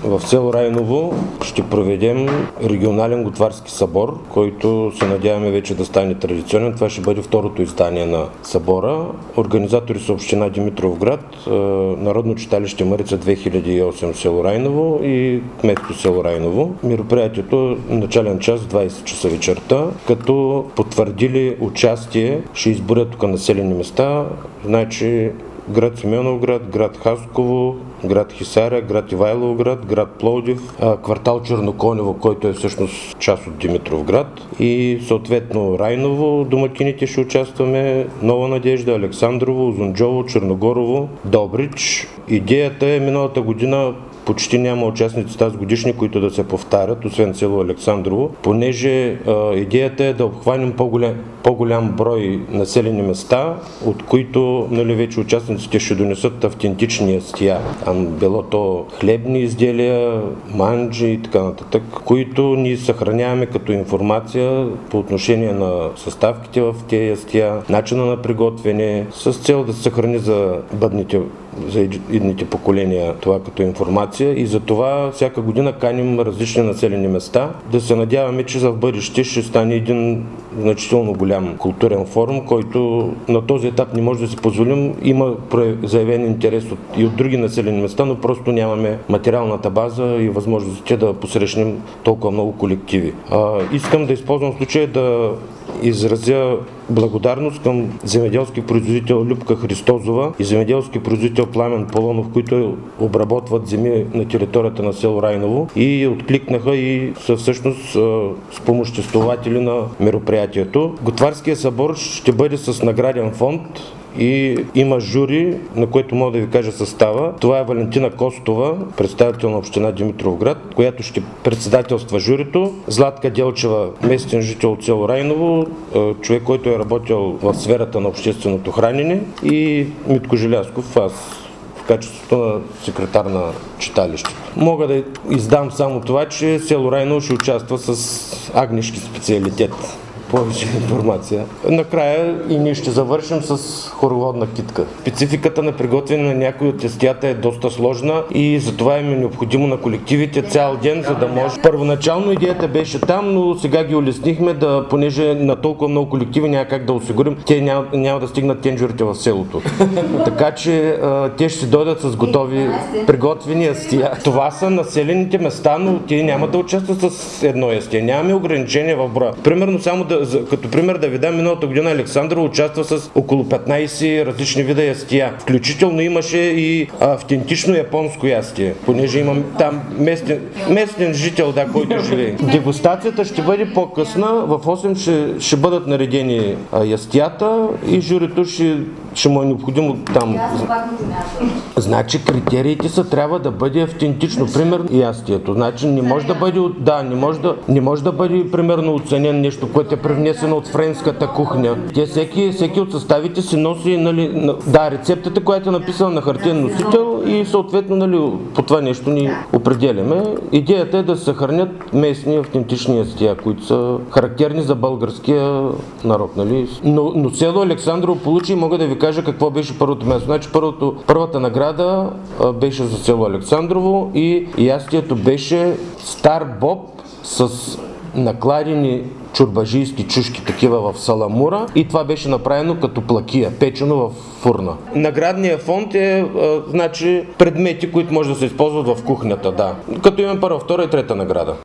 В село Райново ще проведем регионален готварски събор, който се надяваме вече да стане традиционен. Това ще бъде второто издание на събора. Организатори са община Димитровград, Народно читалище Марица 2008 село Райново и кметство село Райново. Мероприятието начален час 20 часа вечерта, като потвърдили участие ще изборят тук населени места, значи град Симеоновград, град Хасково, град Хисаря, град Ивайловград, град Пловдив, квартал Черноконево, който е всъщност част от Димитровград и съответно Райново, домакините ще участваме, Нова Надежда, Александрово, Узунджово, Черногорово, Добрич. Идеята е миналата година почти няма участници тази годишни, които да се повтарят, освен село Александрово, понеже идеята е да обхванем по-голям брой населени места, от които вече участниците ще донесат автентични ястия. Там било то хлебни изделия, манджи и така нататък, които ние съхраняваме като информация по отношение на съставките в тези ястия, начина на приготвяне, с цел да се съхрани за идните поколения това като информация и за това всяка година каним различни населени места. Да се надяваме, че за в бъдеще ще стане един значително голям културен форум, който на този етап не може да си позволим. Има заявен интерес и от други населени места, но просто нямаме материалната база и възможностите да посрещнем толкова много колективи. Искам да използвам случая да изразя благодарност към земеделски производител Любка Христозова и земеделски производител Пламен Полонов, които обработват земи на територията на село Райново и откликнаха и са всъщност спомоществователи на мероприятието. Готварския събор ще бъде с награден фонд и има жури, на което мога да ви кажа състава. Това е Валентина Костова, представител на община Димитровград, която ще председателства журито. Златка Делчева, местен жител от село Райново, човек, който е работил в сферата на общественото хранене, и Митко Желязков, аз в качеството на секретар на читалището. Мога да издам само това, че село Райново ще участва с агнешки специалитет. Повече информация. Накрая и ние ще завършим с хороводна китка. Спецификата на приготвяне на някои от ястията е доста сложна и затова им е необходимо на колективите цял ден, за да може. Първоначално идеята беше там, но сега ги улеснихме, понеже на толкова много колективи няма как да осигурим. Те няма да стигнат тенджерите в селото. Така че те ще си дойдат с готови приготвени ястия. Това са населените места, но те няма да участват с едно ястие. Нямаме ограничения в броя. Примерно само като пример да ви дам, миналата година Александрово участва с около 15 различни вида ястия. Включително имаше и автентично японско ястие, понеже имам там местен жител, който живее. Дегустацията ще бъде по-късна, в 8 ще бъдат наредени ястията и журито ще му е необходимо там. Значи критериите трябва да бъде автентично. Примерно ястието. Значи не може да бъде примерно оценен нещо, което е привнесено от френската кухня. Всеки от съставите си носи рецептата, която е написана на хартиен носител и съответно по това нещо ни определяме. Идеята е да се съхранят местни автентични ястия, които са характерни за българския народ. Но село Александрово получи и мога да ви кажа какво беше първото място. Значи първата награда беше за село Александрово и ястието беше стар боб с накладени чорбаджийски чушки, такива в саламура, и това беше направено като плакия, печено в фурна. Наградният фонд е предмети, които може да се използват в кухнята, като имаме първа, втора и трета награда.